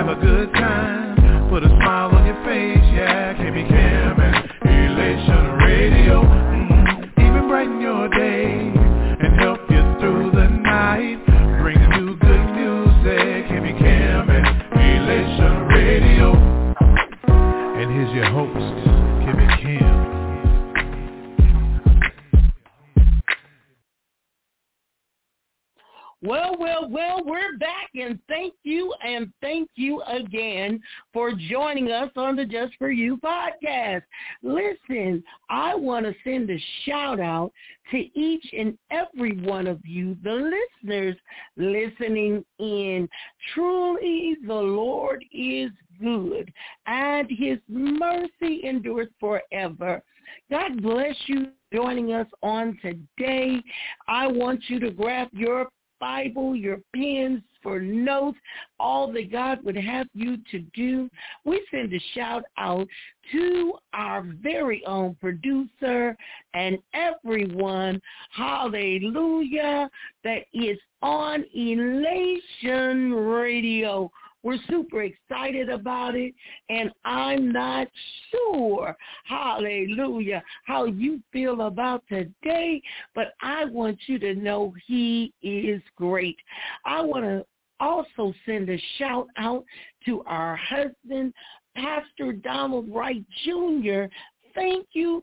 have a good time. Put a smile on your face, yeah. Kimmy Kim and Elation Radio. Even brighten your day and help you through the night. Bringing you good music. Kimmy Kim and Elation Radio. And here's your host, Kimmy Kim. Well, we're back, and thank you again for joining us on the Just For You podcast. Listen, I want to send a shout out to each and every one of you, the listeners listening in. Truly, the Lord is good, and his mercy endures forever. God bless you joining us on today. I want you to grab your Bible, your pens for notes, all that God would have you to do. We send a shout out to our very own producer and everyone, hallelujah, that is on Elation Radio. We're super excited about it, and I'm not sure, hallelujah, how you feel about today, but I want you to know he is great. I want to also send a shout out to our husband, Pastor Donald Wright Jr. Thank you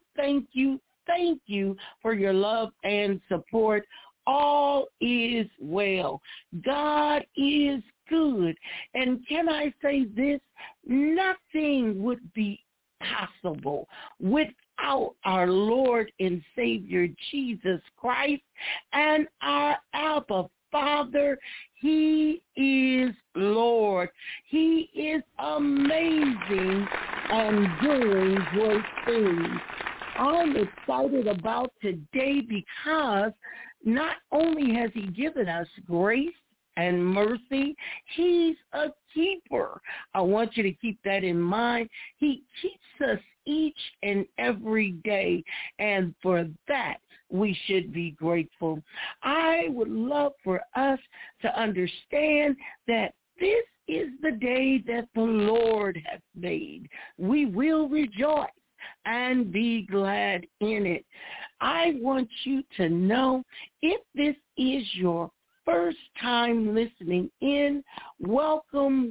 for your love and support. All is well. God is good. And can I say this? Nothing would be possible without our Lord and Savior Jesus Christ and our Abba Father. He is Lord. He is amazing and doing great things. I'm excited about today because not only has he given us grace and mercy, he's a keeper. I want you to keep that in mind. He keeps us each and every day, and for that, we should be grateful. I would love for us to understand that this is the day that the Lord hath made. We will rejoice and be glad in it. I want you to know, if this is your first time listening in, welcome.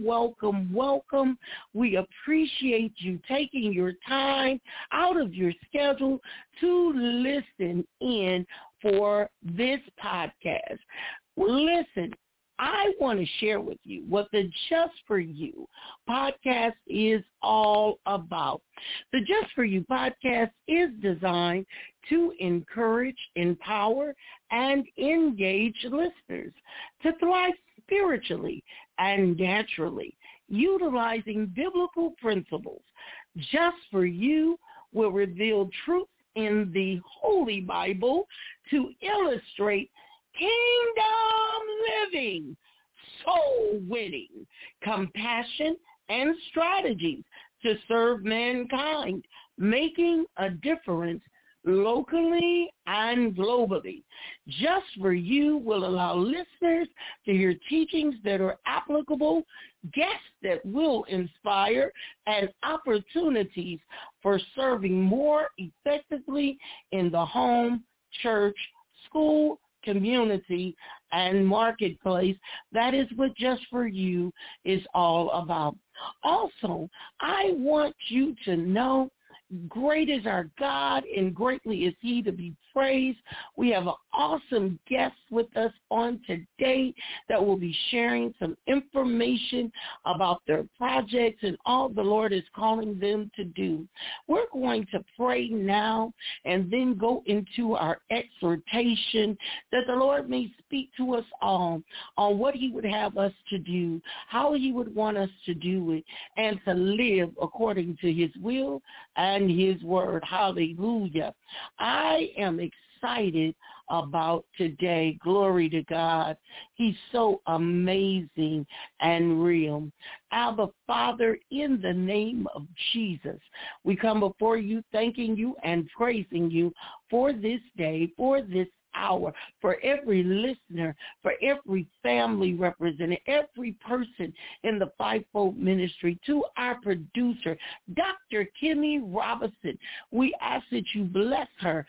We appreciate you taking your time out of your schedule to listen in for this podcast. Listen, I want to share with you what the Just For You podcast is all about. The Just For You podcast is designed to encourage, empower, and engage listeners to thrive spiritually and naturally, utilizing biblical principles. Just For You will reveal truth in the Holy Bible to illustrate kingdom living, soul winning, compassion, and strategies to serve mankind, making a difference locally and globally. Just For You will allow listeners to hear teachings that are applicable, guests that will inspire, and opportunities for serving more effectively in the home, church, school, community, and marketplace. That is what Just For You is all about. Also, I want you to know, great is our God and greatly is he to be praised. We have an awesome guest with us on today that will be sharing some information about their projects and all the Lord is calling them to do. We're going to pray now and then go into our exhortation that the Lord may speak to us all on what he would have us to do, how he would want us to do it, and to live according to his will and his word. Hallelujah. I am excited about today. Glory to God. He's so amazing and real. Abba, Father, in the name of Jesus, we come before you thanking you and praising you for this day, for this hour, for every listener, for every family represented, every person in the fivefold ministry, to our producer, Dr. Kimmy Robinson. We ask that you bless her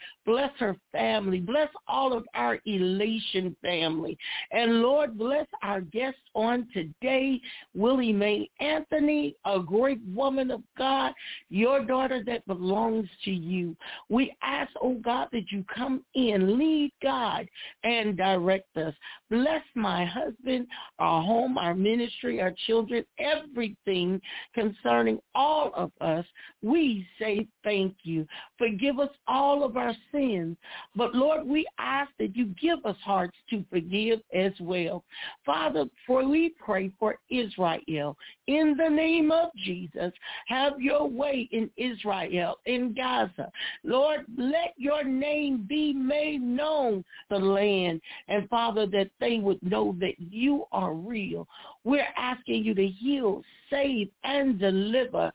family, bless all of our Elation family. And Lord, bless our guest on today, Willie Mae Anthony, a great woman of God, your daughter that belongs to you. We ask, oh God, that you come in, lead, guide, and direct us. Bless my husband, our home, our ministry, our children, everything concerning all of us. We say thank you. Forgive us all of our sins. But Lord, we ask that you give us hearts to forgive as well. Father, for we pray for Israel. In the name of Jesus, have your way in Israel, in Gaza. Lord, let your name be made known to the land. And Father, that they would know that you are real. We're asking you to heal, save, and deliver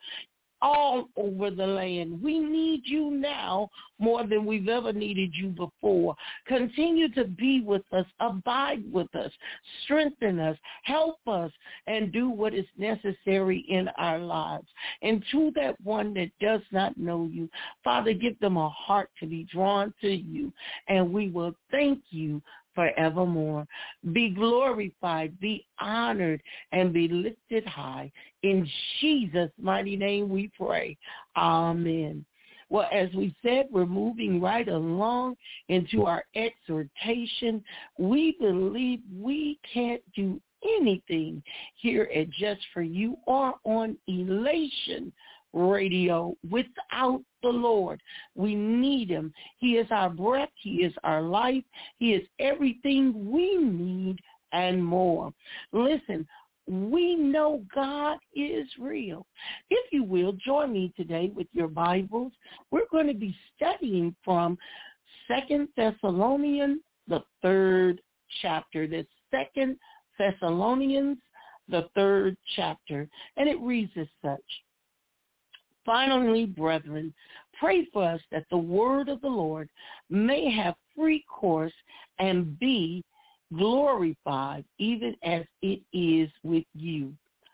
all over the land. We need you now more than we've ever needed you before. Continue to be with us, abide with us, strengthen us, help us, and do what is necessary in our lives. And to that one that does not know you, Father, give them a heart to be drawn to you, and we will thank you forevermore. Be glorified, be honored, and be lifted high. In Jesus' mighty name we pray. Amen. Well, as we said, we're moving right along into our exhortation. We believe we can't do anything here at Just For You or on Elation Radio without the Lord. We need him. He is our breath. He is our life. He is everything we need and more. Listen, we know God is real. If you will, join me today with your Bibles. We're going to be studying from 2 Thessalonians, the 3rd chapter. That's 2 Thessalonians, the 3rd chapter. And it reads as such. Finally, brethren, pray for us that the word of the Lord may have free course and be glorified, even as it is with you.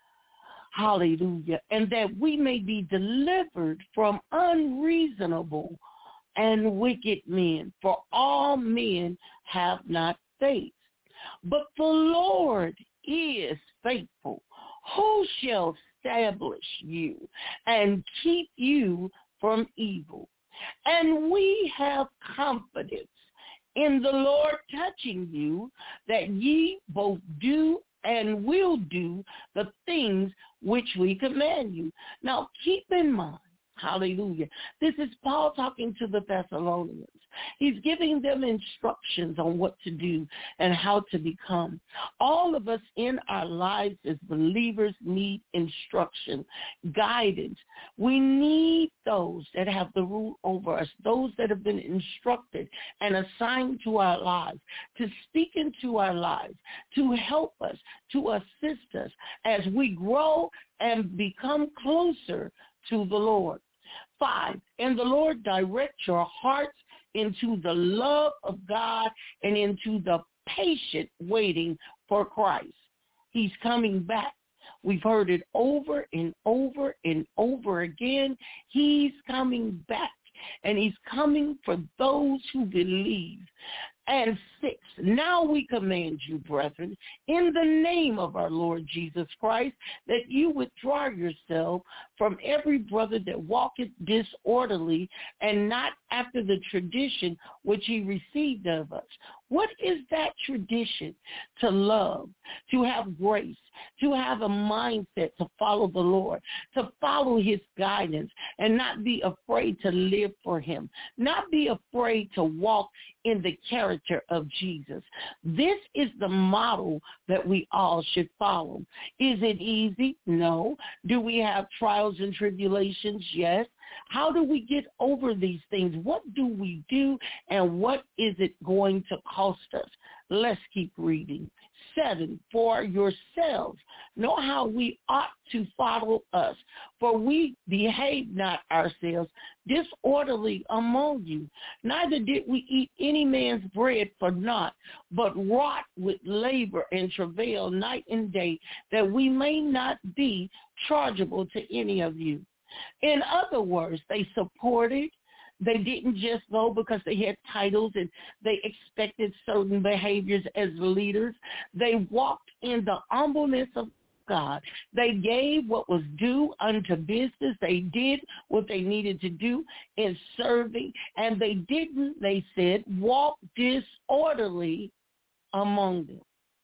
Hallelujah. And that we may be delivered from unreasonable and wicked men, for all men have not faith. But the Lord is faithful, who shall establish you and keep you from evil. And we have confidence in the Lord touching you, that ye both do and will do the things which we command you. Now keep in mind, hallelujah, this is Paul talking to the Thessalonians. He's giving them instructions on what to do and how to become. All of us in our lives as believers need instruction, guidance. We need those that have the rule over us, those that have been instructed and assigned to our lives, to speak into our lives, to help us, to assist us as we grow and become closer to the Lord. 5, and the Lord direct your hearts into the love of God and into the patient waiting for Christ. He's coming back. We've heard it over and over and over again. He's coming back, and he's coming for those who believe. And 6, now we command you, brethren, in the name of our Lord Jesus Christ, that you withdraw yourself from every brother that walketh disorderly and not after the tradition which he received of us. What is that tradition? To love, to have grace, to have a mindset to follow the Lord, to follow his guidance, and not be afraid to live for him, not be afraid to walk in the character of Jesus. This is the model that we all should follow. Is it easy? No. Do we have trials and tribulations? Yes. How do we get over these things? What do we do, and what is it going to cost us? Let's keep reading. 7, for yourselves know how we ought to follow us, for we behave not ourselves disorderly among you. Neither did we eat any man's bread for naught, but wrought with labor and travail night and day, that we may not be chargeable to any of you. In other words, they supported. They didn't just go because they had titles and they expected certain behaviors as leaders. They walked in the humbleness of God. They gave what was due unto business. They did what they needed to do in serving, and they didn't, they said, walk disorderly among them.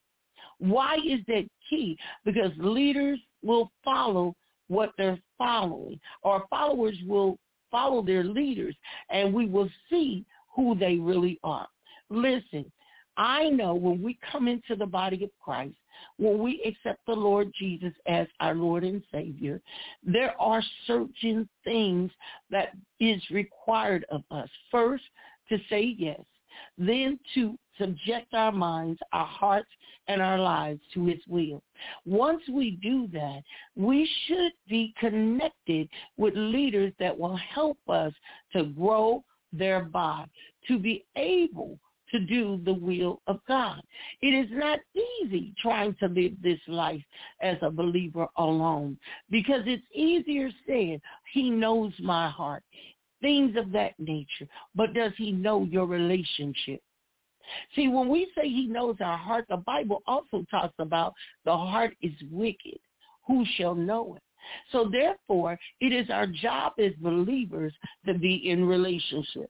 Why is that key? Because leaders will follow what they're following, or followers will follow their leaders, and we will see who they really are. Listen, I know when we come into the body of Christ, when we accept the Lord Jesus as our Lord and Savior, there are certain things that is required of us. First, to say yes. Then to subject our minds, our hearts, and our lives to his will. Once we do that, we should be connected with leaders that will help us to grow thereby, to be able to do the will of God. It is not easy trying to live this life as a believer alone, because it's easier said, he knows my heart, things of that nature, but does he know your relationship? See, when we say he knows our heart, the Bible also talks about the heart is wicked. Who shall know it? So therefore, it is our job as believers to be in relationship.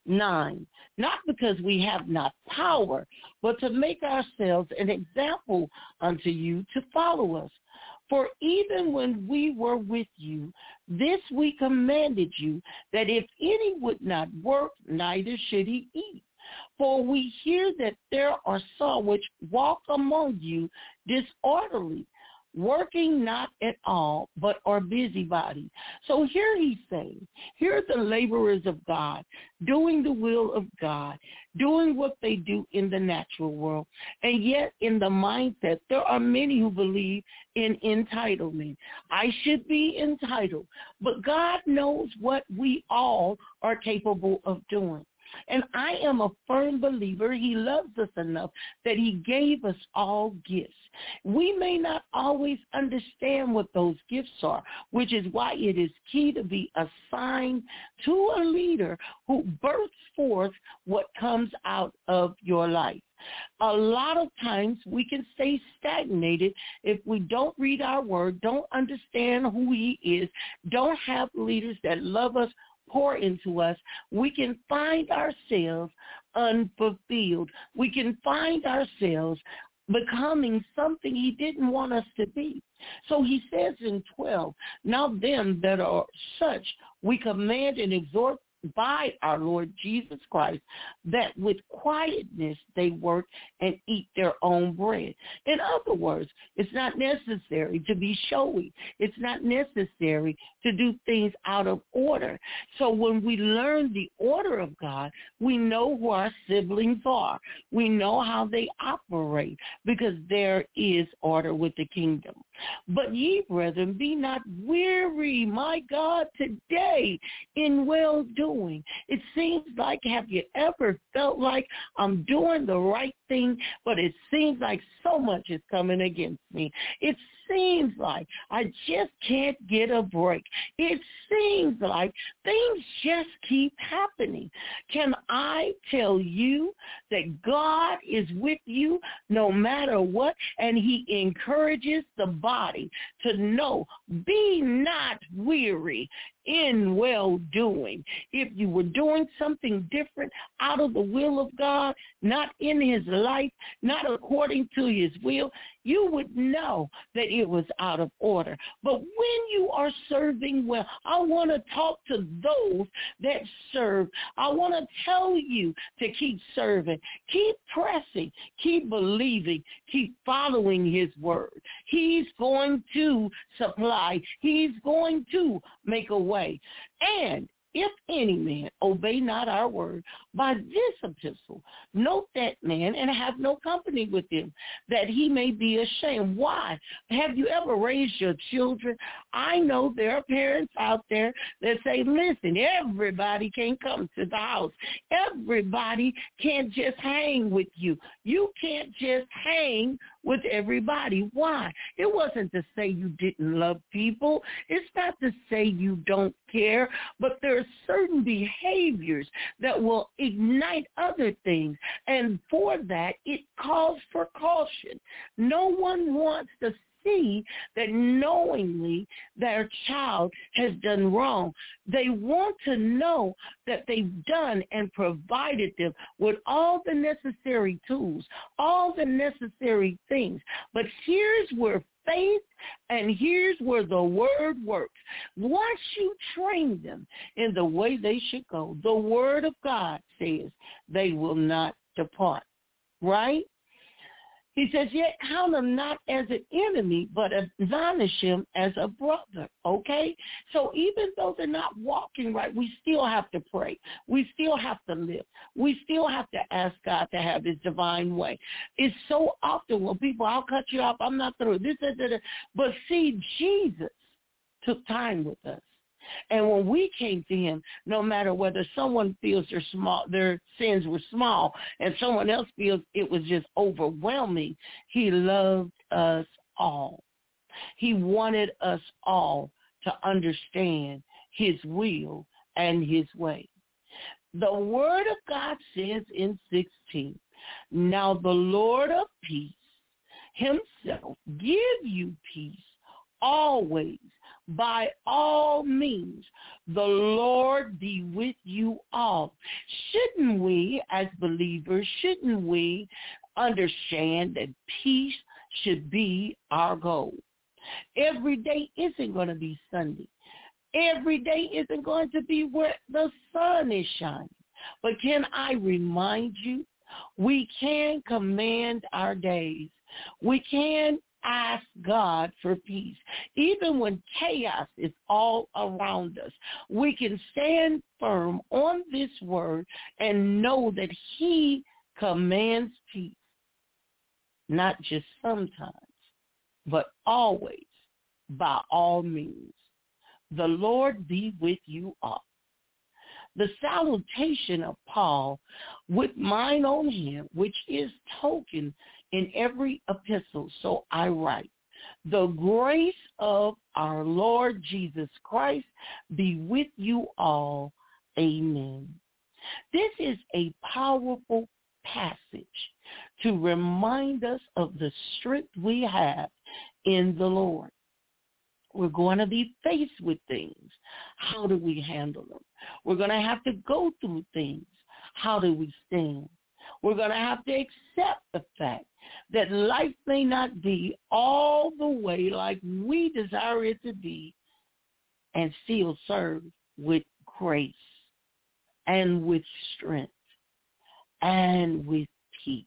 9, not because we have not power, but to make ourselves an example unto you to follow us. For even when we were with you, this we commanded you, that if any would not work, neither should he eat. For we hear that there are some which walk among you disorderly, working not at all, but are busybodies. So here he's saying, here are the laborers of God, doing the will of God, doing what they do in the natural world. And yet in the mindset, there are many who believe in entitlement. I should be entitled, but God knows what we all are capable of doing. And I am a firm believer he loves us enough that he gave us all gifts. We may not always understand what those gifts are, which is why it is key to be assigned to a leader who births forth what comes out of your life. A lot of times we can stay stagnated if we don't read our word, don't understand who he is, don't have leaders that love us, pour into us. We can find ourselves unfulfilled. We can find ourselves becoming something he didn't want us to be. So he says in 12, now them that are such we command and exhort by our Lord Jesus Christ, that with quietness they work and eat their own bread. In other words, it's not necessary to be showy. It's not necessary to do things out of order. So when we learn the order of God, we know who our siblings are. We know how they operate, because there is order with the kingdom. But ye, brethren, be not weary, my God, today in well-doing. It seems like, have you ever felt like I'm doing the right thing, but it seems like so much is coming against me? It seems like I just can't get a break. It seems like things just keep happening. Can I tell you that God is with you no matter what, and he encourages the body to know, be not weary in well-doing. If you were doing something different out of the will of God, not in his life, not according to his will, you would know that it was out of order. But when you are serving well, I want to talk to those that serve. I want to tell you to keep serving, keep pressing, keep believing, keep following his word. He's going to supply. He's going to make a way. And if any man obey not our word by this epistle, note that man and have no company with him, that he may be ashamed. Why? Have you ever raised your children? I know there are parents out there that say, listen, everybody can't come to the house. Everybody can't just hang with you. You can't just hang with everybody. Why? It wasn't to say you didn't love people. It's not to say you don't care, but there are certain behaviors that will ignite other things, and for that, it calls for caution. No one wants to see that knowingly their child has done wrong. They want to know that they've done and provided them with all the necessary tools, all the necessary things. But here's where faith and here's where the word works. Once you train them in the way they should go, the word of God says they will not depart, right? He says, yet count him not as an enemy, but admonish him as a brother, okay? So even though they're not walking right, we still have to pray. We still have to live. We still have to ask God to have his divine way. It's so often when people, I'll cut you off, I'm not through. But see, Jesus took time with us. And when we came to him, no matter whether someone feels their sins were small and someone else feels it was just overwhelming, he loved us all. He wanted us all to understand his will and his way. The word of God says in 16, now the Lord of peace himself give you peace always. By all means, the Lord be with you all. Shouldn't we, as believers, understand that peace should be our goal? Every day isn't going to be Sunday. Every day isn't going to be where the sun is shining. But can I remind you, we can command our days. We can ask God for peace. Even when chaos is all around us, we can stand firm on this word and know that he commands peace, not just sometimes, but always, by all means. The Lord be with you all. The salutation of Paul with mine on him, which is token in every epistle, so I write, the grace of our Lord Jesus Christ be with you all. Amen. This is a powerful passage to remind us of the strength we have in the Lord. We're going to be faced with things. How do we handle them? We're going to have to go through things. How do we stand? We're going to have to accept the fact that life may not be all the way like we desire it to be, and still serve with grace and with strength and with peace.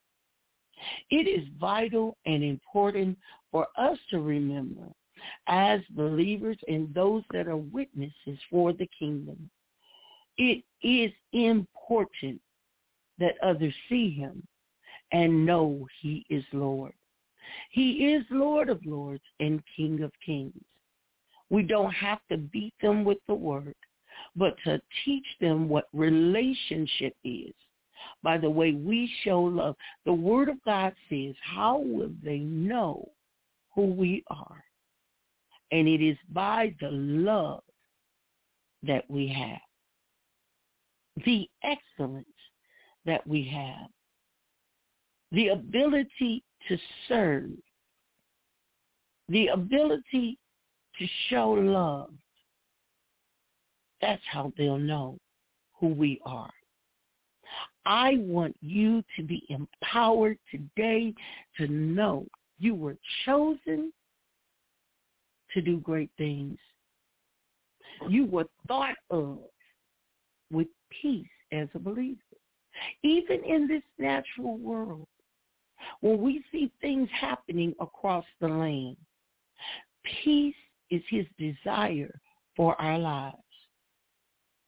It is vital and important for us to remember as believers and those that are witnesses for the kingdom. It is important that others see him and know he is Lord. He is Lord of lords and King of kings. We don't have to beat them with the word, but to teach them what relationship is by the way we show love. The word of God says, how will they know who we are? And it is by the love that we have, the excellence that we have, the ability to serve, the ability to show love. That's how they'll know who we are. I want you to be empowered today to know you were chosen to do great things. You were thought of with peace as a believer. Even in this natural world, when we see things happening across the land, peace is his desire for our lives.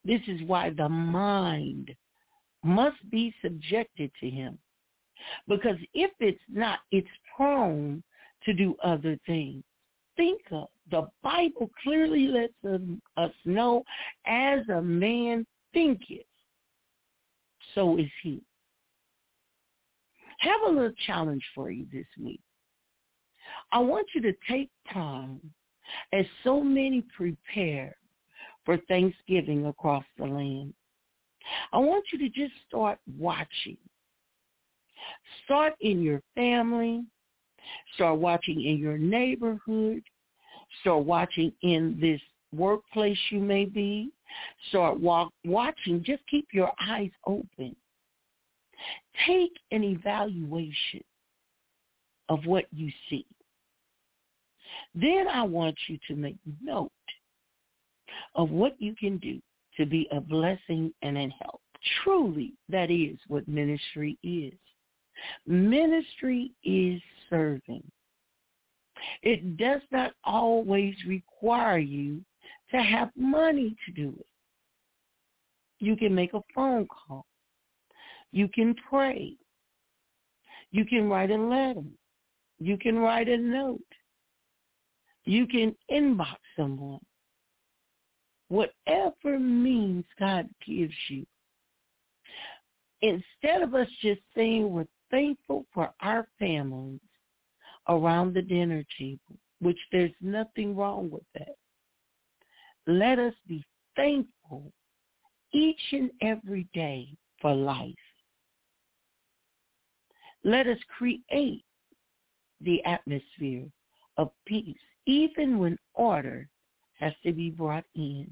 This is why the mind must be subjected to him. Because if it's not, it's prone to do other things. Think of, the Bible clearly lets us know, as a man thinketh, so is he. Have a little challenge for you this week. I want you to take time, as so many prepare for Thanksgiving across the land. I want you to just start watching. Start in your family. Start watching in your neighborhood. Start watching in this workplace you may be. Start watching. Just keep your eyes open. Take an evaluation of what you see. Then I want you to make note of what you can do to be a blessing and a help. Truly, that is what ministry is. Ministry is serving. It does not always require you to have money to do it. You can make a phone call. You can pray. You can write a letter. You can write a note. You can inbox someone. Whatever means God gives you. Instead of us just saying we're thankful for our families around the dinner table, which there's nothing wrong with that, let us be thankful each and every day for life. Let us create the atmosphere of peace, even when order has to be brought in.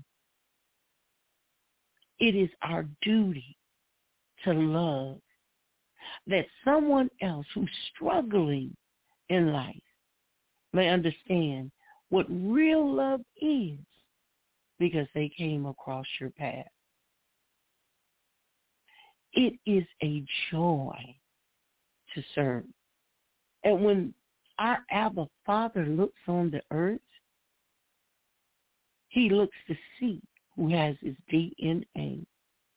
It is our duty to love, that someone else who's struggling in life may understand what real love is, because they came across your path. It is a joy to serve. And when our Abba Father looks on the earth, he looks to see who has his DNA.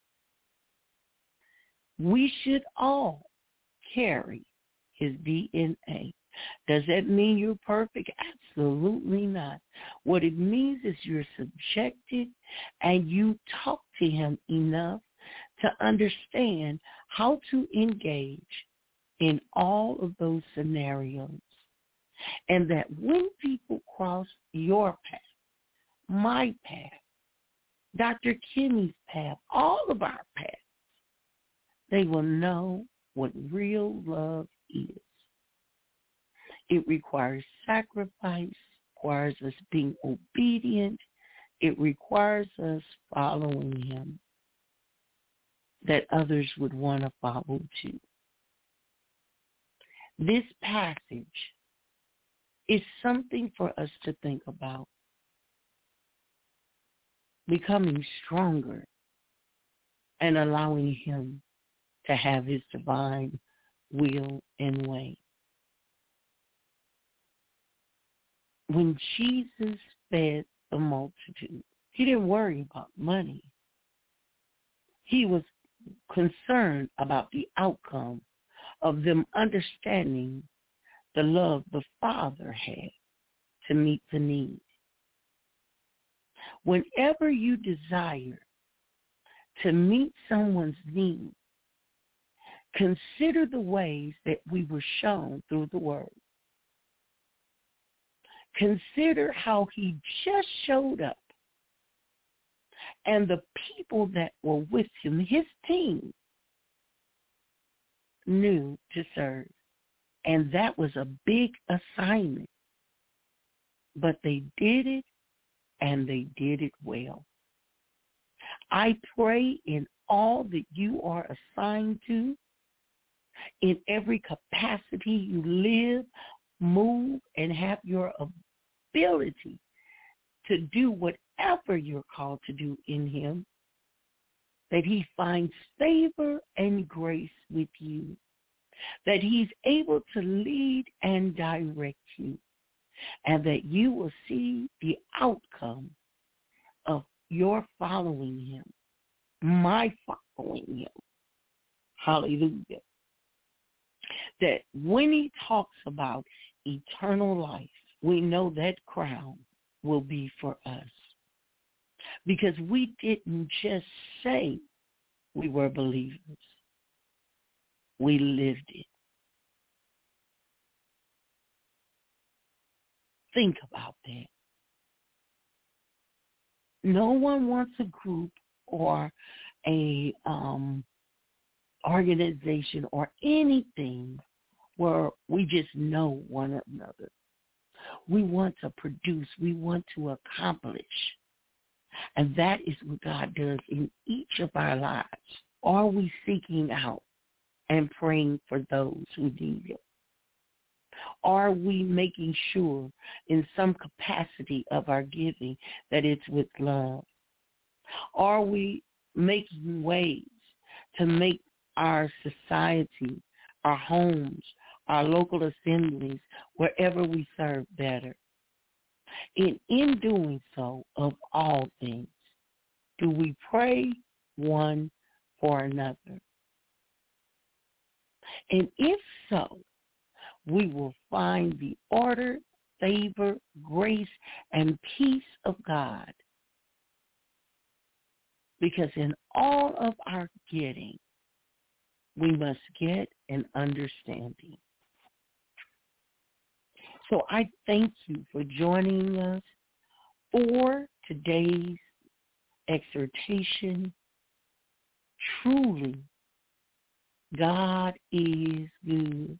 We should all carry his DNA. Does that mean you're perfect? Absolutely not. What it means is you're subjected and you talk to him enough to understand how to engage in all of those scenarios. And that when people cross your path, my path, Dr. Kimmy's path, all of our paths, they will know what real love is. It requires sacrifice, requires us being obedient. It requires us following him, that others would want to follow too. This passage is something for us to think about. Becoming stronger and allowing him to have his divine will and way. When Jesus fed the multitude, he didn't worry about money. He was concerned about the outcome of them understanding the love the Father had to meet the need. Whenever you desire to meet someone's need, consider the ways that we were shown through the Word. Consider how he just showed up, and the people that were with him, his team, knew to serve. And that was a big assignment. But they did it, and they did it well. I pray in all that you are assigned to, in every capacity you live, move, and have your ability to do whatever you're called to do in him, that he finds favor and grace with you, that he's able to lead and direct you, and that you will see the outcome of your following him my following him. Hallelujah. That when he talks about eternal life, we know that crown will be for us. Because we didn't just say we were believers. We lived it. Think about that. No one wants a group or a organization or anything where we just know one another. We want to produce. We want to accomplish. And that is what God does in each of our lives. Are we seeking out and praying for those who need it? Are we making sure in some capacity of our giving that it's with love? Are we making ways to make our society, our homes, our local assemblies, wherever we serve better? And in doing so, of all things, do we pray one for another? And if so, we will find the order, favor, grace, and peace of God. Because in all of our getting, we must get an understanding. So I thank you for joining us for today's exhortation. Truly, God is good.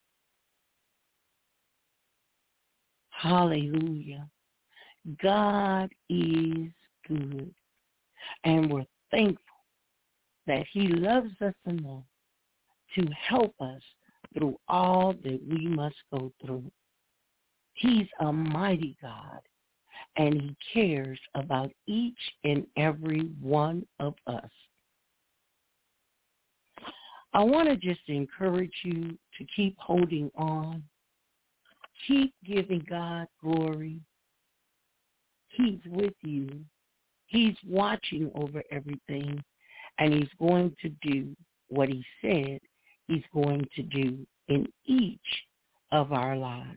Hallelujah. God is good. And we're thankful that he loves us enough to help us through all that we must go through. He's a mighty God, and he cares about each and every one of us. I want to just encourage you to keep holding on. Keep giving God glory. He's with you. He's watching over everything, and he's going to do what he said he's going to do in each of our lives.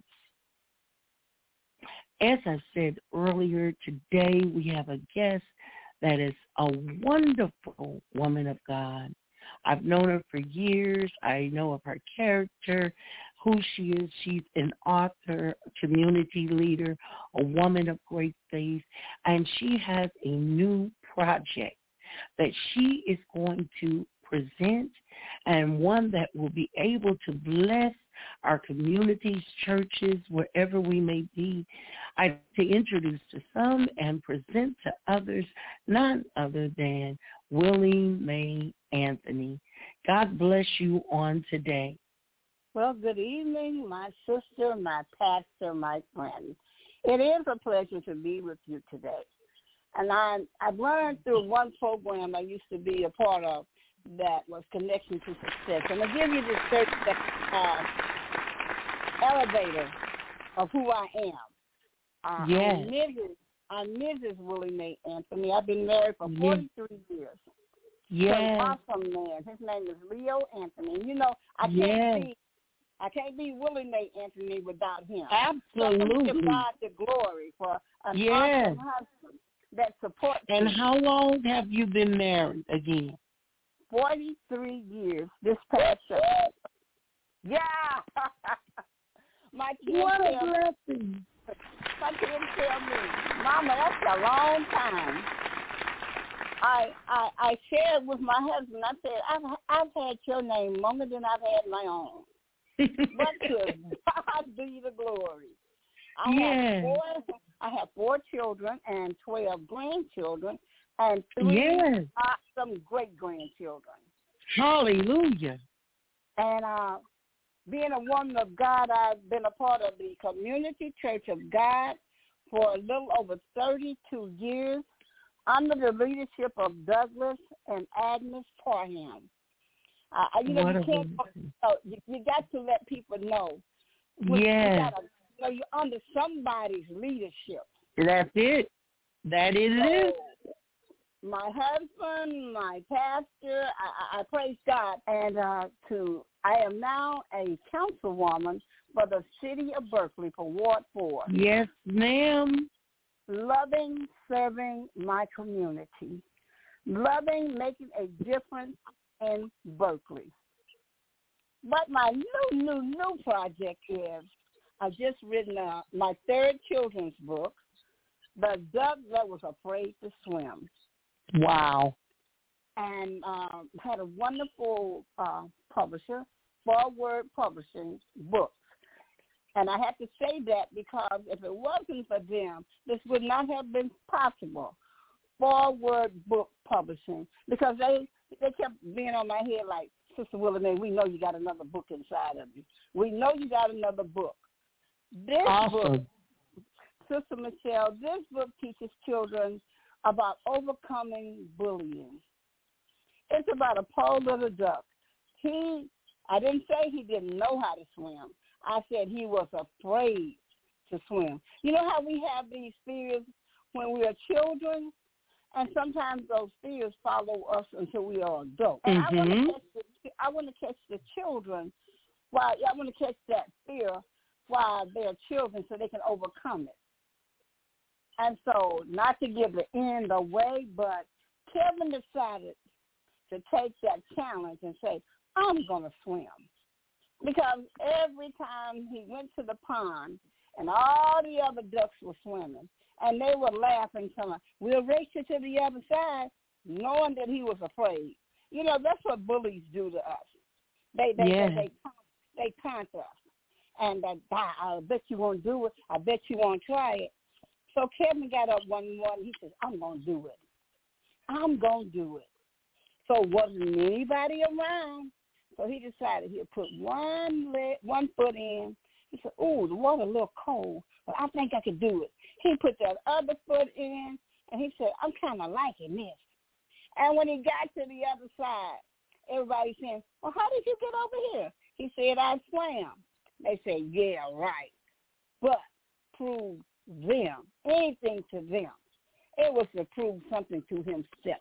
As I said earlier, today we have a guest that is a wonderful woman of God. I've known her for years. I know of her character, who she is. She's an author, community leader, a woman of great faith, and she has a new project that she is going to present, and one that will be able to bless our communities, churches, wherever we may be. To introduce to some and present to others none other than Willie Mae Anthony. God bless you on today. Well, good evening, my sister, my pastor, my friend. It is a pleasure to be with you today. And I've learned through one program I used to be a part of that was Connection to Success. And I'll give you this 30-second elevator of who I am. Yes. I'm Mrs. Willie Mae Anthony. I've been married for 43 years. Yes. An awesome man. His name is Leo Anthony. You know, I can't be Willie Mae Anthony without him. Absolutely. So give God the glory for an awesome husband that supports And me. how long have you been married again? 43 years this past year. Yeah. My kids What a tell blessing. My kids tell me, Mama, that's a long time. I shared with my husband, I said, I've had your name longer than I've had my own. But to God be the glory. I have 4 children and 12 grandchildren and 3 awesome great-grandchildren. Hallelujah. And being a woman of God, I've been a part of the Community Church of God for a little over 32 years under the leadership of Douglas and Agnes Parham. You got to let people know. Yes. You're under somebody's leadership. That's it. That is it. my husband, my pastor, I praise God, and I am now a councilwoman for the city of Berkeley for Ward 4. Yes, ma'am. Loving, serving my community. Loving, making a difference in Berkeley. But my new project is I've just written my third children's book, The Duck That Was Afraid to Swim. Wow. And had a wonderful publisher, Forward Publishing Books. And I have to say that because if it wasn't for them, this would not have been possible. Forward Book Publishing, because they kept being on my head like, Sister Willamette, we know you got another book inside of you. We know you got another book. This book, Sister Michelle, this book teaches children about overcoming bullying. It's about a poor little duck. I didn't say he didn't know how to swim. I said he was afraid to swim. You know how we have these fears when we are children? And sometimes those fears follow us until we are adults. And I want to catch the children I want to catch that fear while they're children so they can overcome it. And so, not to give the end away, but Kevin decided to take that challenge and say, I'm going to swim. Because every time he went to the pond and all the other ducks were swimming, and they were laughing, saying, we'll race you to the other side, knowing that he was afraid. You know, that's what bullies do to us. They taunt us. And I bet you won't do it. I bet you won't try it. So Kevin got up one morning. He says, I'm going to do it. I'm going to do it. So wasn't anybody around. So he decided he'd put one foot in. He said, the water a little cold, but I think I could do it. He put that other foot in, and he said, I'm kind of liking this. And when he got to the other side, everybody saying, well, how did you get over here? He said, I swam. They said, yeah, right. But prove them, anything to them. It was to prove something to himself.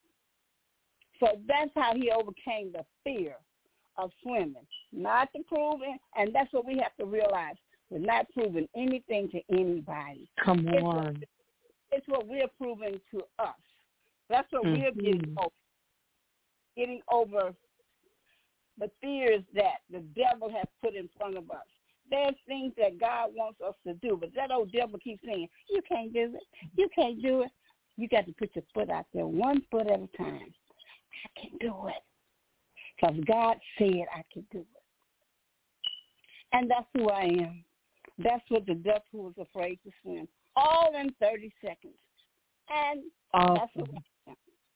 So that's how he overcame the fear of swimming. Not to prove it, and that's what we have to realize. We're not proving anything to anybody. Come on. It's what we're proving to us. That's what we're getting over the fears that the devil has put in front of us. There's things that God wants us to do, but that old devil keeps saying, you can't do it. You can't do it. You got to put your foot out there, one foot at a time. I can do it. Because God said I can do it. And that's who I am. That's what the duck who was afraid to swim. All in 30 seconds. And that's what I am.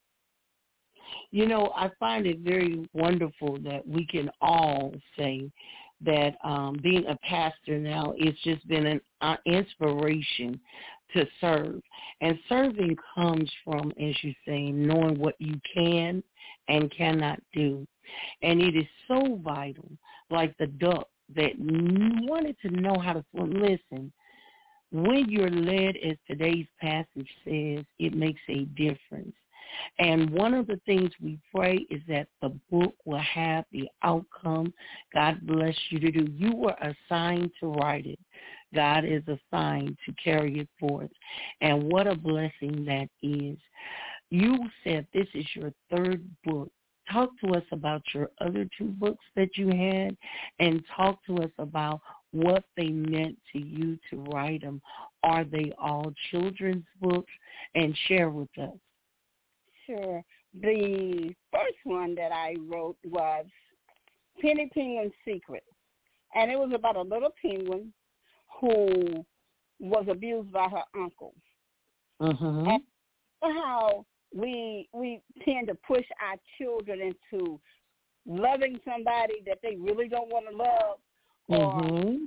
You know, I find it very wonderful that we can all say that being a pastor now, it's just been an inspiration to serve. And serving comes from, as you say, knowing what you can and cannot do. And it is so vital, like the duck that wanted to know how to swim. Listen, when you're led, as today's passage says, it makes a difference. And one of the things we pray is that the book will have the outcome God bless you to do. You were assigned to write it. God is assigned to carry it forth. And what a blessing that is. You said this is your third book. Talk to us about your other two books that you had, and talk to us about what they meant to you to write them. Are they all children's books? And share with us. Sure. The first one that I wrote was Penny Penguin's Secret. And it was about a little penguin who was abused by her uncle. Mm-hmm. And how we tend to push our children into loving somebody that they really don't want to love. Mm-hmm.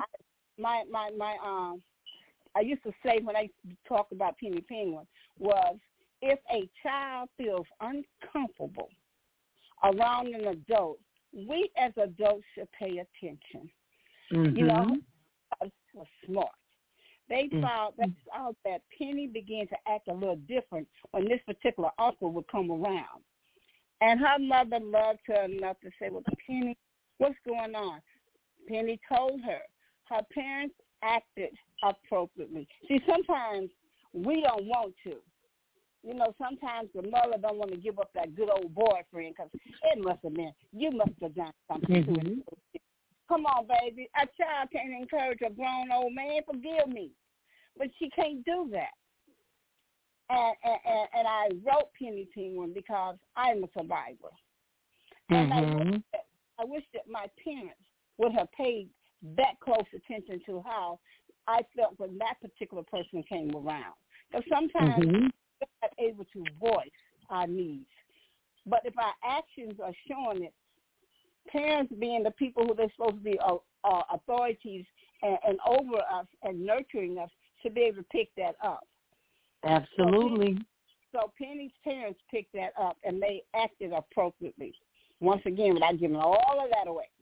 Or I used to say when I talk about Penny Penguin was, if a child feels uncomfortable around an adult, we as adults should pay attention. Mm-hmm. You know, we're smart. they saw that Penny began to act a little different when this particular uncle would come around. And her mother loved her enough to say, well, Penny, what's going on? Penny told her. Her parents acted appropriately. See, sometimes we don't want to. You know, sometimes the mother don't want to give up that good old boyfriend because it must have been, you must have done something to it. Come on, baby. A child can't encourage a grown old man. Forgive me. But she can't do that. And I wrote Penny Penguin because I'm a survivor. And I wish that my parents would have paid that close attention to how I felt when that particular person came around. Because sometimes we're not able to voice our needs. But if our actions are showing it, parents being the people who they're supposed to be authorities and over us and nurturing us should be able to pick that up. Absolutely. So Penny's parents picked that up, and they acted appropriately. Once again, without giving all of that away.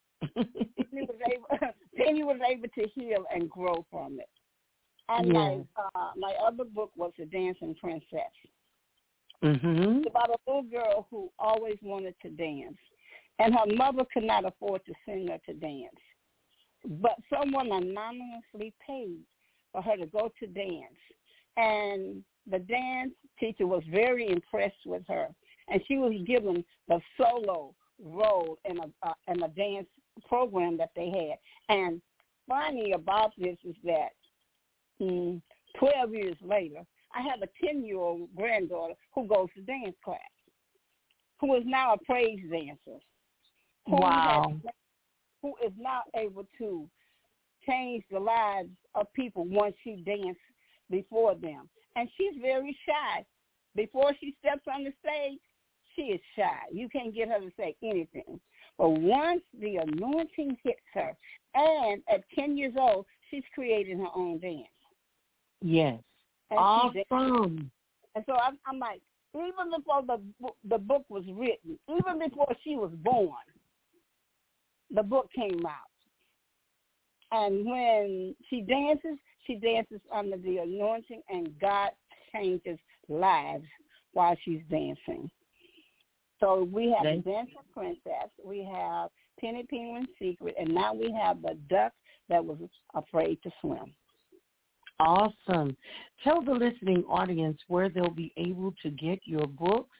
Penny was able to heal and grow from it. And my other book was The Dancing Princess. It's about a little girl who always wanted to dance. And her mother could not afford to send her to dance. But someone anonymously paid for her to go to dance. And the dance teacher was very impressed with her. And she was given the solo role in a dance program that they had. And funny about this is that 12 years later, I have a 10-year-old granddaughter who goes to dance class, who is now a praise dancer. Who is now able to change the lives of people once she danced before them. And she's very shy. Before she steps on the stage, she is shy. You can't get her to say anything. But once the anointing hits her, and at 10 years old, she's creating her own dance. Yes. And awesome. And so I'm like, even before the book was written, even before she was born, the book came out. And when she dances under the anointing, and God changes lives while she's dancing. So we have the Dancing Princess, we have Penny Penguin's Secret, and now we have the duck that was afraid to swim. Awesome. Tell the listening audience where they'll be able to get your books.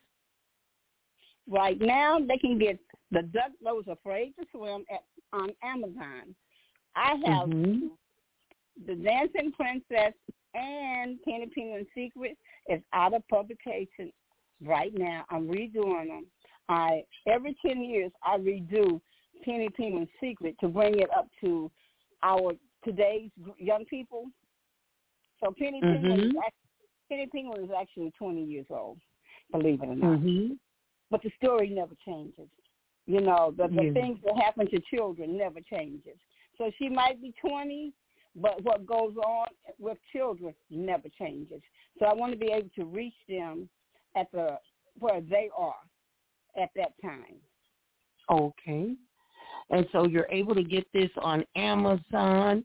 Right now, they can get The Duck That Was Afraid to Swim on Amazon. I have The Dancing Princess and Penny Penguin's Secret is out of publication right now. I'm redoing them. Every 10 years, I redo Penny Penguin's Secret to bring it up to today's young people. So Penny Penguin is actually 20 years old, believe it or not. But the story never changes. You know, the things that happen to children never changes. So she might be 20, but what goes on with children never changes. So I want to be able to reach them at where they are at that time. Okay. And so you're able to get this on Amazon.com,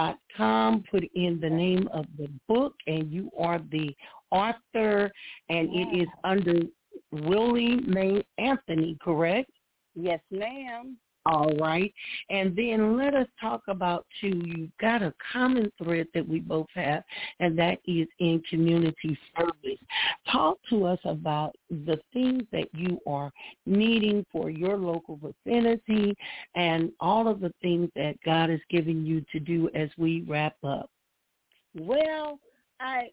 put in the name of the book, and you are the author, and it is under Willie Mae Anthony, correct? Yes, ma'am. All right. And then let us talk about, too, you've got a common thread that we both have, and that is in community service. Talk to us about the things that you are needing for your local vicinity and all of the things that God has given you to do as we wrap up. Well, I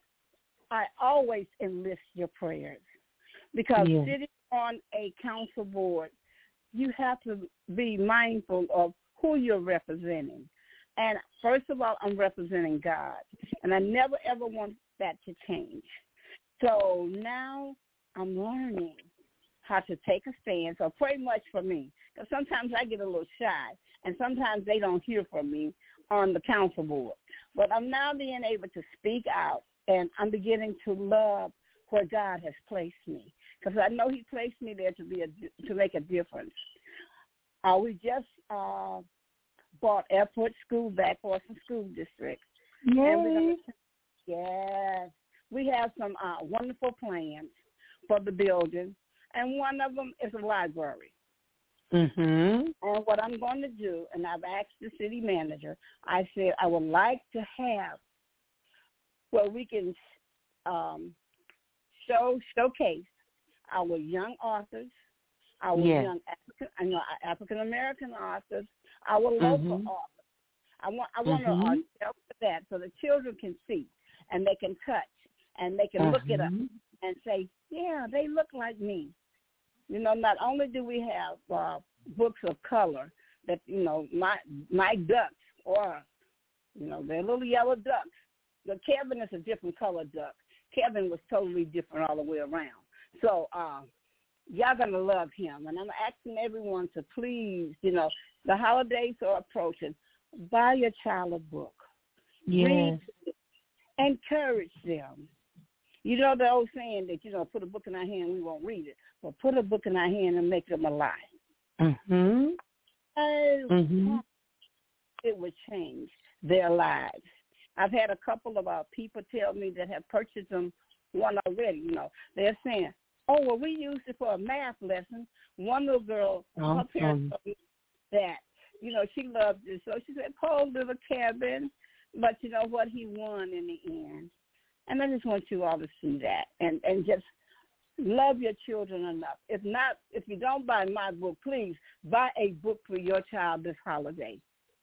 always enlist your prayers because sitting on a council board, you have to be mindful of who you're representing. And first of all, I'm representing God, and I never, ever want that to change. So now I'm learning how to take a stand. So pray much for me, because sometimes I get a little shy, and sometimes they don't hear from me on the council board. But I'm now being able to speak out, and I'm beginning to love where God has placed me, because I know he placed me there to make a difference. We just bought Airport School back for some school districts, Yay. And we have some wonderful plans for the building, and one of them is a library. Mm-hmm. And what I'm going to do, and I've asked the city manager, I said I would like to have where we can showcase our young authors, our young African American authors, our local authors. I want to shelter that so the children can see and they can touch and they can look it up and say, yeah, they look like me. You know, not only do we have books of color that, you know, my ducks, or, you know, they're little yellow ducks. The Kevin is a different color duck. Kevin was totally different all the way around. So y'all going to love him. And I'm asking everyone to please, you know, the holidays are approaching. Buy your child a book. Yes. Read, encourage them. You know the old saying that, you know, put a book in our hand, we won't read it. But put a book in our hand and make them alive. Mm-hmm. It would change their lives. I've had a couple of people tell me that have purchased them one already. You know, they're saying, oh, well, we used it for a math lesson. One little girl, her parents told me that, you know, she loved it. So she said, poor little Kevin. But you know what? He won in the end. And I just want you all to see that and just love your children enough. If you don't buy my book, please buy a book for your child this holiday.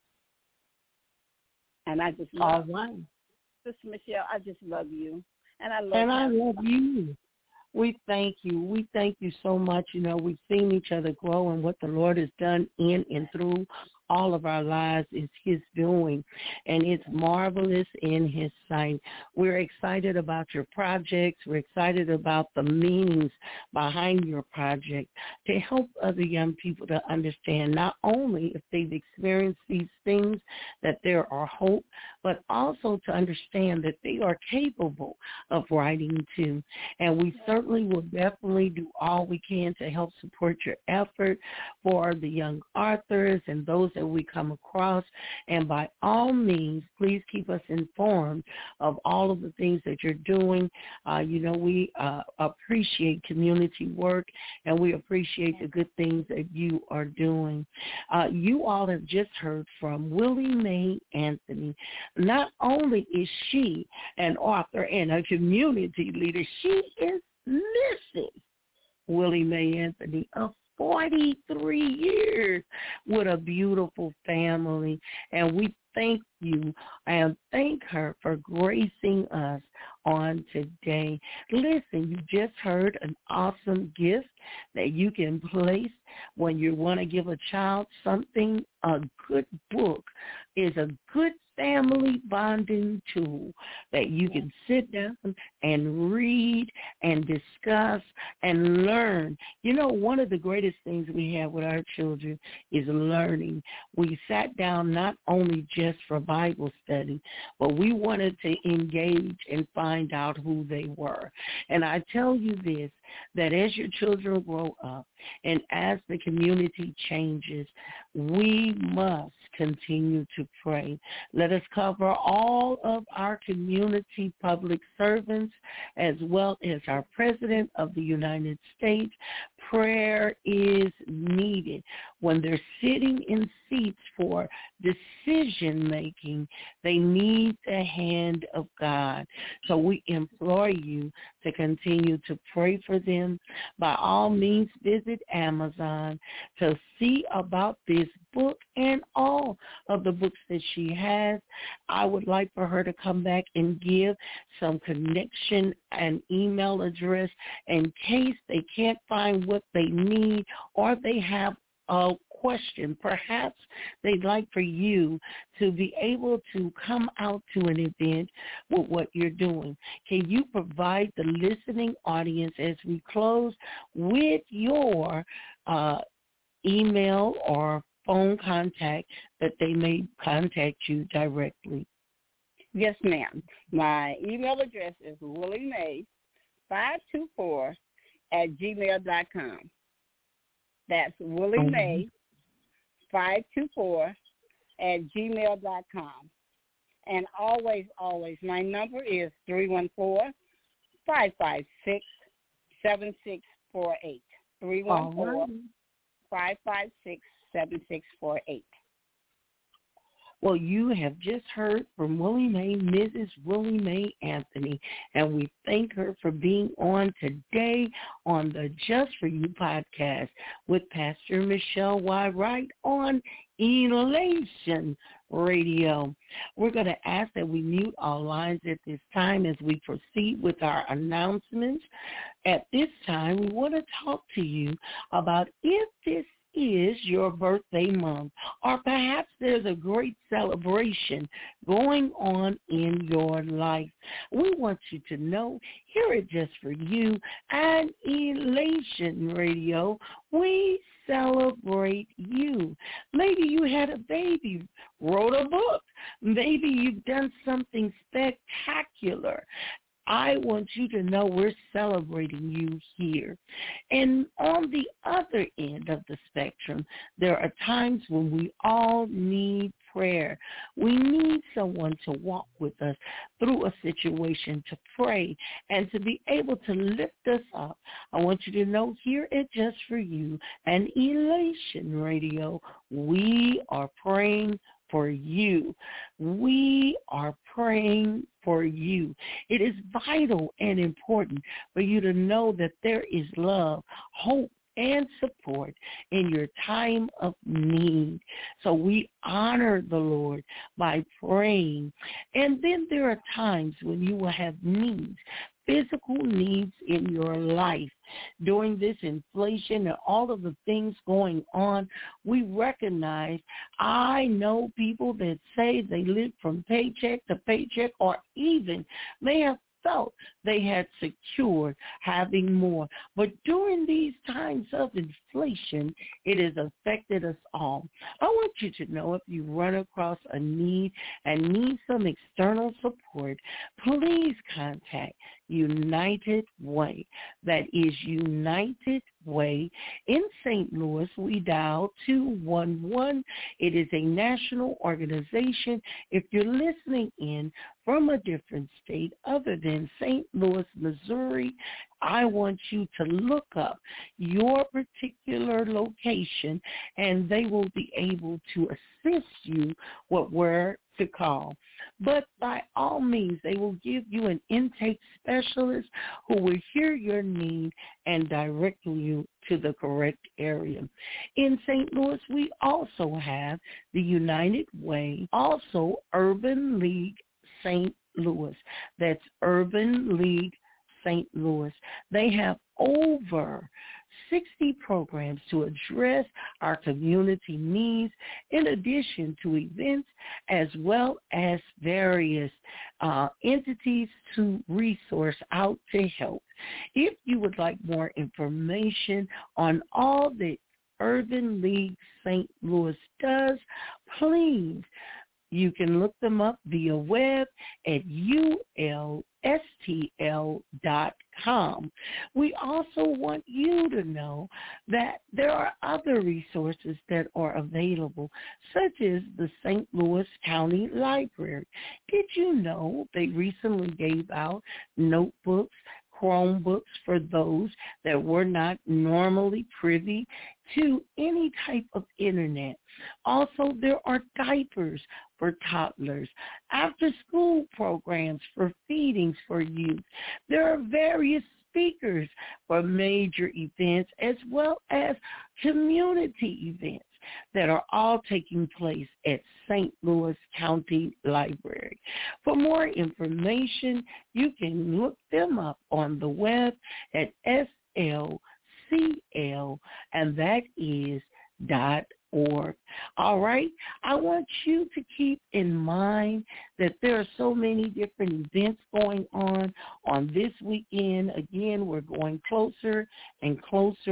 And I just love you. Sister Michelle, I just love you. And I love you. We thank you. We thank you so much. You know, we've seen each other grow, and what the Lord has done in and through all of our lives is his doing, and it's marvelous in his sight. We're excited about your projects. We're excited about the meanings behind your project to help other young people to understand not only if they've experienced these things that there are hope, but also to understand that they are capable of writing too. And we certainly will definitely do all we can to help support your effort for the young authors and those that we come across. And by all means, please keep us informed of all of the things that you're doing. You know, we appreciate community work, and we appreciate the good things that you are doing. You all have just heard from Willie Mae Anthony. Not only is she an author and a community leader, she is Mrs. Willie Mae Anthony of 43 years with a beautiful family. And we thank you and thank her for gracing us on today. Listen, you just heard an awesome gift that you can place when you want to give a child something. A good book is a good family bonding tool that you can sit down and read and discuss and learn. You know, one of the greatest things we have with our children is learning. We sat down not only just for Bible study, but we wanted to engage and find out who they were. And I tell you this, that as your children grow up and as the community changes, we must continue to pray. Let us cover all of our community public servants as well as our President of the United States. Prayer is needed. When they're sitting in seats for decision making, they need the hand of God. So we implore you to continue to pray for them. By all means, visit Amazon to see about this book and all of the books that she has. I would like for her to come back and give some connection and email address in case they can't find what they need or they have a question. Perhaps they'd like for you to be able to come out to an event with what you're doing. Can you provide the listening audience as we close with your email or phone contact that they may contact you directly? Yes, ma'am. My email address is williemay524@gmail.com. That's williemay524@gmail.com. And always, my number is 314-556-7648. 314-556-7648. Well, you have just heard from Willie Mae, Mrs. Willie Mae Anthony, and we thank her for being on today on the Just For You podcast with Pastor Michelle Y. Wright on Elation Radio. We're going to ask that we mute our lines at this time as we proceed with our announcements. At this time, we want to talk to you about if this is your birthday month, or perhaps there's a great celebration going on in your life. We want you to know here at Just For You and Elation Radio, we celebrate you. Maybe you had a baby, wrote a book. Maybe you've done something spectacular. I want you to know we're celebrating you here. And on the other end of the spectrum, there are times when we all need prayer. We need someone to walk with us through a situation, to pray, and to be able to lift us up. I want you to know here at Just For You and Elation Radio, we are praying for you. We are praying for you. It is vital and important for you to know that there is love, hope, and support in your time of need. So we honor the Lord by praying. And then there are times when you will have needs, physical needs in your life. During this inflation and all of the things going on, we recognize, I know people that say they live from paycheck to paycheck, or even may have felt they had secured having more. But during these times of inflation, it has affected us all. I want you to know if you run across a need and need some external support, please contact United Way. That is United Way. In St. Louis, we dial 211. It is a national organization. If you're listening in from a different state other than St. Louis, Missouri, I want you to look up your particular location, and they will be able to assist you with where to call. But by all means, they will give you an intake specialist who will hear your need and direct you to the correct area. In St. Louis, we also have the United Way, also Urban League St. Louis. That's Urban League St. Louis. They have over 60 programs to address our community needs, in addition to events as well as various entities to resource out to help. If you would like more information on all that Urban League St. Louis does, please, you can look them up via web at ulstl.com. We also want you to know that there are other resources that are available, such as the St. Louis County Library. Did you know they recently gave out notebooks, Chromebooks for those that were not normally privy to any type of internet? Also, there are diapers for toddlers, after-school programs for feedings for youth. There are various speakers for major events as well as community events that are all taking place at St. Louis County Library. For more information, you can look them up on the web at SLCL, and that is .org. All right? I want you to keep in mind that there are so many different events going on this weekend. Again, we're going closer and closer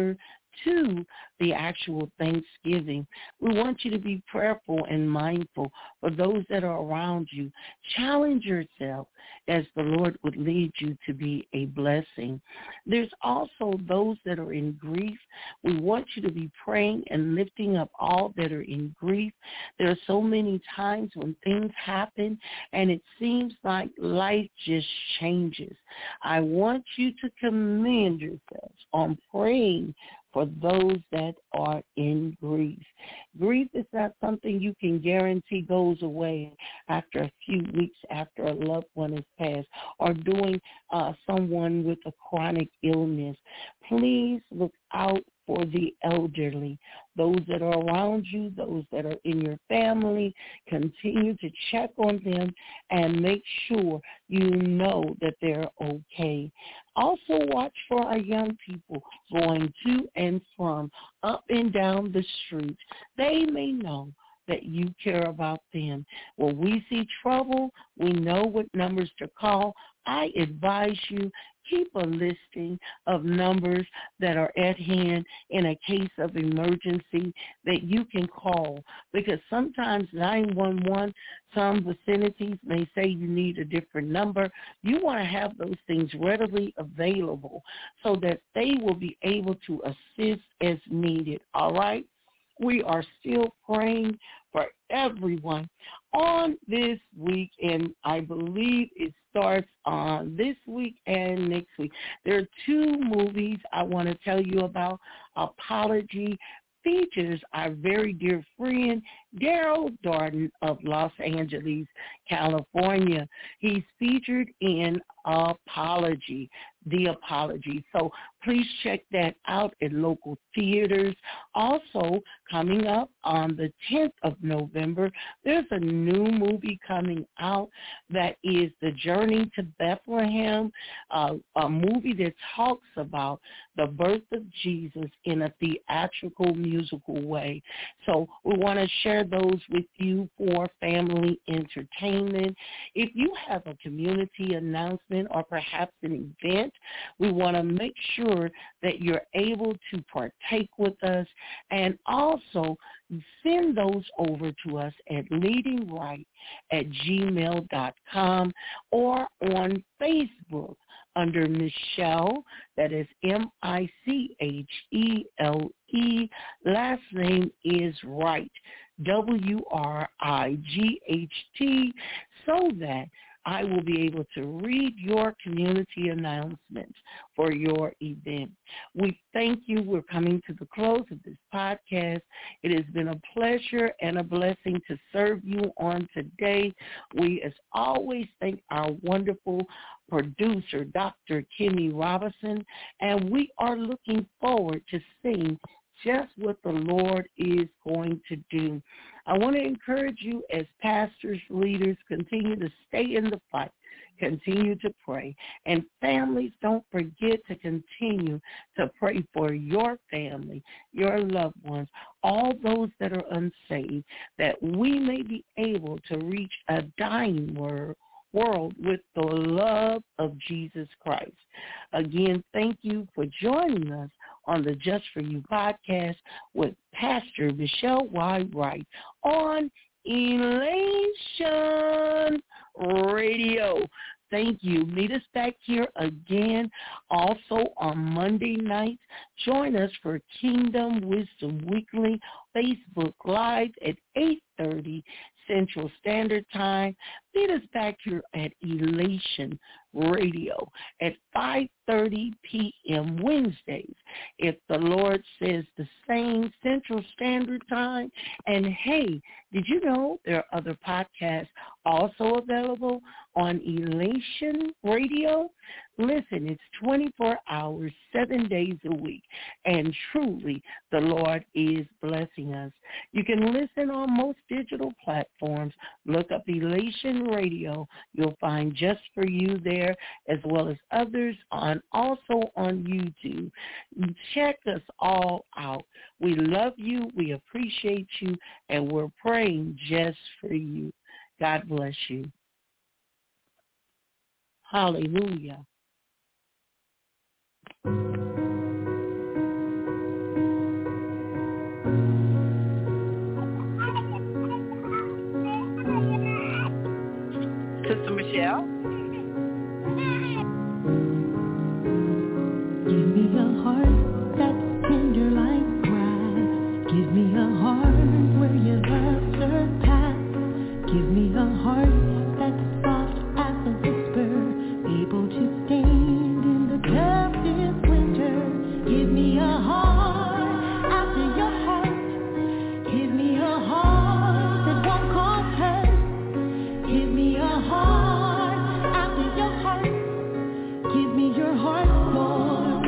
to the actual Thanksgiving. We want you to be prayerful and mindful for those that are around you. Challenge yourself as the Lord would lead you to be a blessing. There's also those that are in grief. We want you to be praying and lifting up all that are in grief. There are so many times when things happen and it seems like life just changes. I want you to commend yourselves on praying for those that are in grief. Grief is not something you can guarantee goes away after a few weeks after a loved one has passed or doing someone with a chronic illness. Please look out for the elderly, those that are around you, those that are in your family. Continue to check on them and make sure you know that they're okay. Also watch for our young people going to and from, up and down the street. They may know that you care about them. When we see trouble, we know what numbers to call. I advise you, keep a listing of numbers that are at hand in a case of emergency that you can call, because sometimes 911, some vicinities may say you need a different number. You want to have those things readily available so that they will be able to assist as needed, all right? We are still praying for everyone on this week, and I believe it starts on this week and next week. There are two movies I want to tell you about. Apology features our very dear friend Daryl Darden of Los Angeles, California. He's featured in Apology, The Apology. So please check that out at local theaters. Also, coming up on the 10th of November, there's a new movie coming out that is The Journey to Bethlehem, a movie that talks about the birth of Jesus in a theatrical musical way. So we want to share those with you for family entertainment. If you have a community announcement or perhaps an event, we want to make sure that you're able to partake with us, and also send those over to us at leadingright@gmail.com or on Facebook under Michelle, that is Michele, last name is Wright, WRIGHT, so that I will be able to read your community announcements for your event. We thank you. We're coming to the close of this podcast. It has been a pleasure and a blessing to serve you on today. We, as always, thank our wonderful producer, Dr. Kimmy Robinson, and we are looking forward to seeing just what the Lord is going to do. I want to encourage you as pastors, leaders, continue to stay in the fight, continue to pray. And families, don't forget to continue to pray for your family, your loved ones, all those that are unsaved, that we may be able to reach a dying world with the love of Jesus Christ. Again, thank you for joining us on the Just For You podcast with Pastor Michelle Y. Wright on Elation Radio. Thank you. Meet us back here again also on Monday nights. Join us for Kingdom Wisdom Weekly Facebook Live at 8:30 Central Standard Time. Meet us back here at Elation Radio at 5:30 p.m. Wednesdays, if the Lord says the same, Central Standard Time. And hey, did you know there are other podcasts also available on Elation Radio? Listen, it's 24 hours, 7 days a week, and truly the Lord is blessing us. You can listen on most digital platforms. Look up Elation Radio. You'll find Just For You there, as well as others also on YouTube. Check us all out. We love you, we appreciate you, and we're praying just for you. God bless you. Hallelujah. Sister Michelle. Give me a heart that's tender like grass. Give me a heart where your love surpasses. Give me a heart that's soft as a whisper, able to stand in the toughest winter. Give me a heart after your heart. Give me a heart that won't cause hurt. Give me a heart after your heart. Give me your heart, Lord.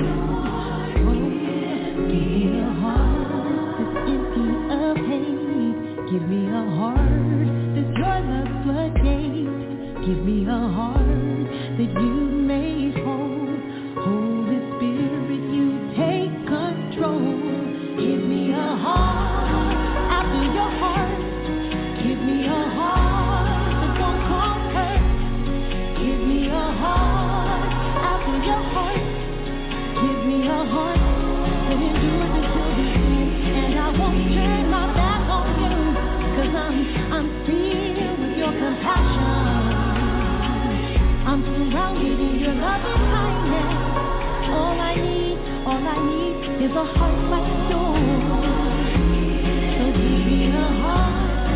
Give me a heart that's empty of hate. Give me a heart that's your love floodgate. Give me a heart that you made whole. Holy Spirit, you take control. Give me a heart after your heart. Give me a heart that won't cause hurt. Give me a heart after your heart. Give me a heart that endures until the end. And I won't turn my back on you, 'cause I'm filled with your compassion. I'm surrounded in your loving kindness. All I need is a heart like yours. So give me a heart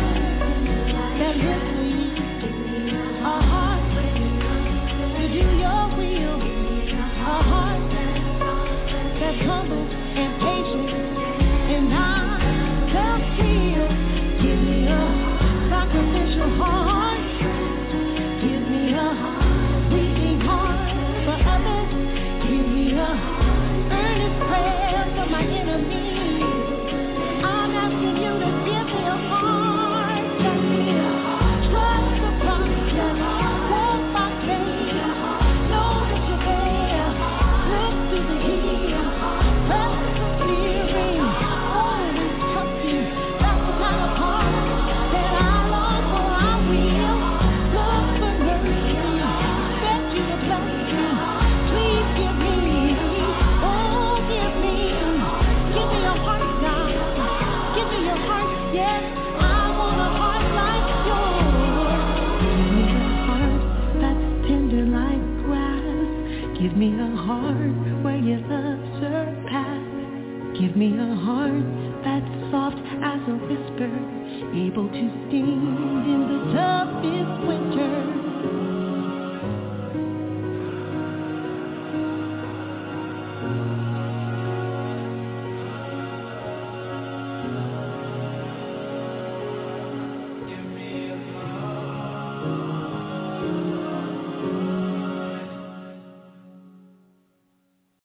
that lives for you, a heart to do your will, a heart that's humble and patient and not self-willed. Give me a sacrificial heart. Give me a weeping heart for others. Give me a earnest prayer for my enemies. I'm asking you to give me a heart that will trust the process, walk by faith, know that you're there, look to the hill, persevering, always trusting. That's the kind of heart that I long for. I will look for mercy, expect you to bless me. Please give me, oh give me your heart, God. Give me your heart, yes. I want a heart like yours. Give me a heart that's tender like grass. Give me a heart where your love surpasses. Give me a heart that's soft as a whisper, able to stand in the toughest winter.